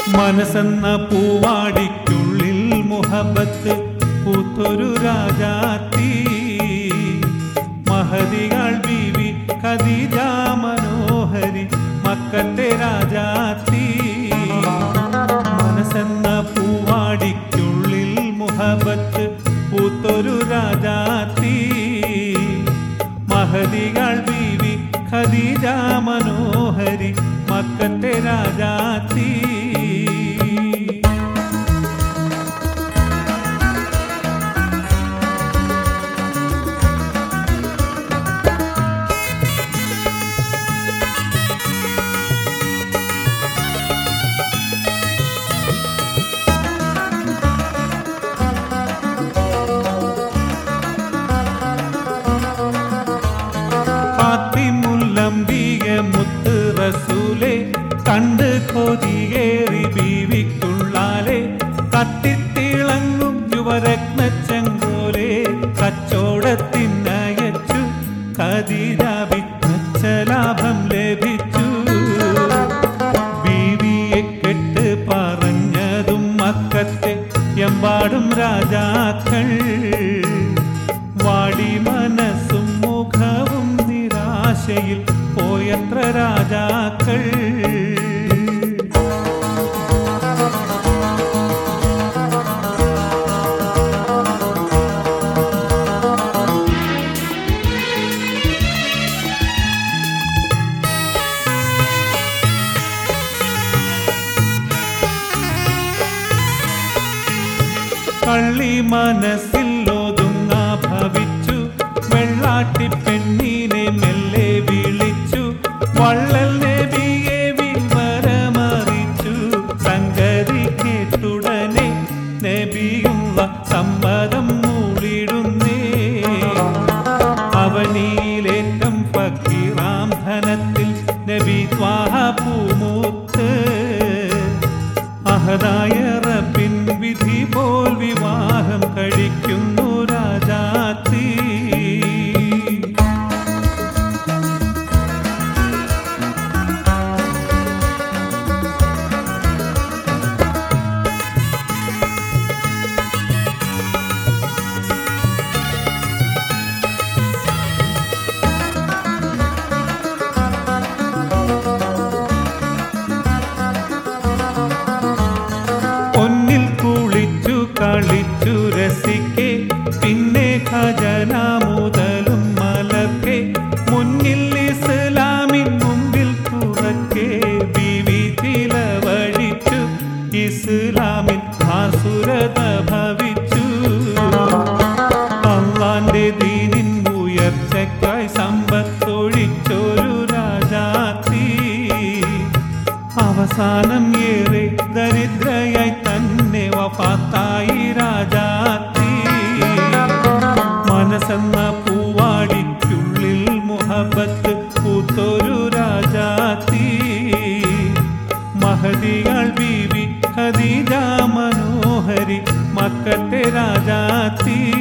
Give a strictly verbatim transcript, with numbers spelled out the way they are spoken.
മനസ്സെന്ന പൂവാടിക്കുള്ളിൽ മുഹബത്ത് പൂത്തൊരു രാജാത്തി മഹദികൾ ബീവി ഖദീജ മനോഹരി മക്കത്തെ രാജാത്തി. മനസ്സെന്ന പൂവാടിക്കുള്ളിൽ മുഹബത്ത് പൂത്തൊരു രാജാത്തി മഹദികൾ ബീവി ഖദീജ മനോഹരി മക്കത്തെ രാജാത്തി. മുത്ത് റസൂലേ കണ്ട് കൊതിയേറി ബീവിക്കുള്ളാലെ കത്തിത്തിളങ്ങും യുവരത്ന ചെങ്കോലെ കച്ചോടത്തിനയച്ചു ഖദീജ വിറ്റ ലാഭം ലഭിച്ചു. ബീവിയെ കെട്ട് പറഞ്ഞതും മക്കത്തെ എമ്പാടും രാജാക്കൾ വാടി മനസ്സും മുഖവും നിരാശയിൽ പോയത്ര രാജാക്കൾ. കള്ളി മനസ്സിൽ ഒതുങ്ങാ ഭവിച്ചു വെള്ളാട്ടി പെണ്ണിനെ മെല്ലെ വിളിച്ചു വള്ളൽ നബിയെ വിവരമറിച്ചു. സംഗതി കേട്ടുടനെ നബിയുള്ള സമ്മതം മൂളിടുന്നേ. അവനിയിലേറ്റം ഫക്കീറാം ധനത്തിൽ നബി ത്വാഹ പൂമൂത്ത് അഹദായ റബ്ബിൻ വിധി പോൽ വിവാഹം കഴിക്കുന്നു രാജാത്തി. കളിച്ചു രസിക്കെ പിന്നെ ഖജന മുതലും മലർക്കെ മുന്നിൽ ഇസ്ലാമിൻ മുമ്പിൽ തുറക്കെ ബീവി ചിലവഴിച്ചു ഇസ്ലാമിൽ ആസുരത ഭവിച്ചു. അള്ളാന്റെ ദീനിൻ ഉയർച്ചയ്ക്കായി സമ്പത്തൊഴിച്ചൊരു രാജാത്തി അവസാനം ഏറെ ദരിദ്രയായി തന്നെ വഫാത്തായി രാജാത്തി. മനസ്സെന്ന പൂവാടിക്കുള്ളിൽ മുഹബത്ത് പൂത്തൊരു രാജാത്തി മഹദികൾ ബീവി ഖദീജ മനോഹരി മക്കത്തെ രാജാത്തി.